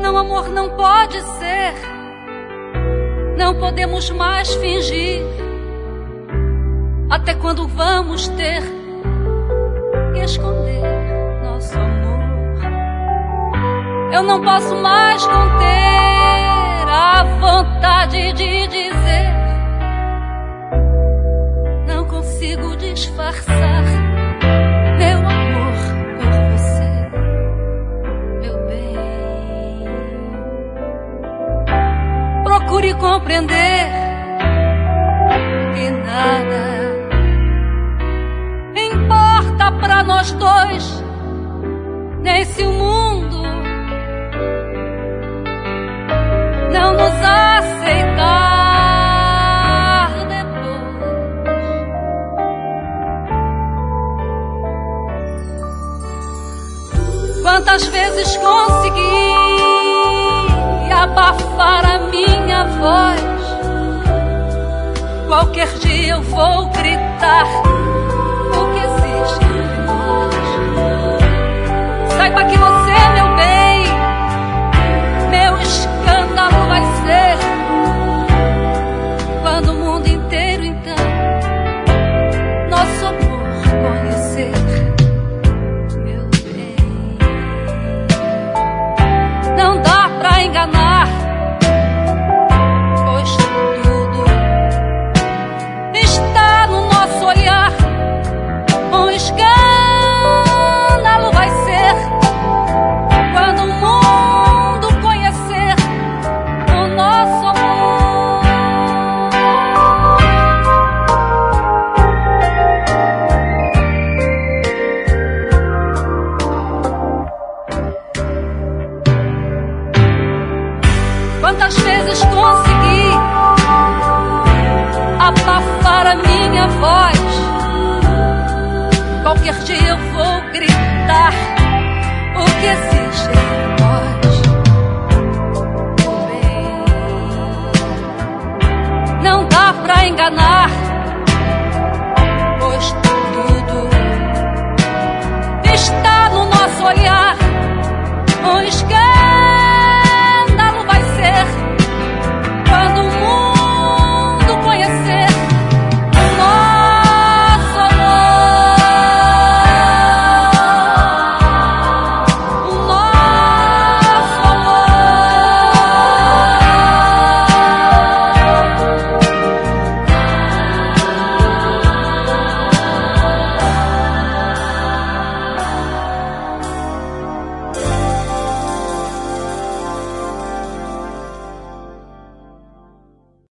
Não, amor, não pode ser. Não podemos mais fingir. Até quando vamos ter que esconder nosso amor? Eu não posso mais conter a vontade de dizer. Não consigo disfarçar meu amor por você, meu bem. Procure compreender que nada importa pra nós dois, nem se o mundo não nos aceitar depois. Quantas vezes consegui abafar a minha voz? Qualquer dia eu vou gritar o que existe entre nós. Saiba que você, meu bem, meu escândalo vai ser quando o mundo inteiro então nosso amor conhecer, meu bem. Não dá pra enganar, pois tudo está no nosso olhar. Um escândalo vai ser quando o mundo conhecer o nosso amor. Quantas vezes consegui abafar a minha voz? Qualquer dia eu vou gritar o que existe